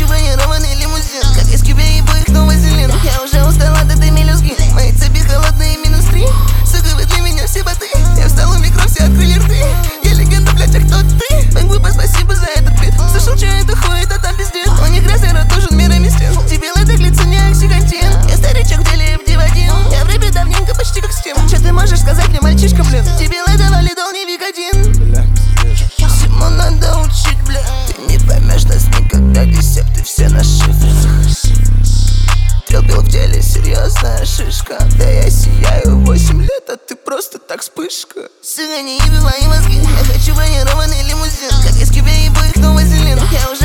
хочу бронированный лимузин, как из Кубы и их новый зелен. Я уже устала от этой мелюзги, мои цепи холодные -3. Сука, вы для меня все боты, я встал у микро, все открыли рты. Я легенда, блядь, а кто ты? Бэнгвипа, спасибо за этот бит. Слышал, что это хуй, это там пиздец. У них грязный рот нужен мирами стен. Дебил, это глица, не оксигантин. Я старичок в деле дивадин. Я в рэпе давненько, почти как Стим. Че ты можешь сказать мне, мальчишка, блин? Дебил, это валидол, не Викодин. Всему надо учить, бля. Ты не поймешь нас никогда, десепты все на шифрах. Трёл в деле, серьезная шишка. Да я сияю 8 лет, а ты просто так вспышка. Сука, не еби мои мозги. Я хочу бронированный лимузин, как из Кубы и их новый зелен. Я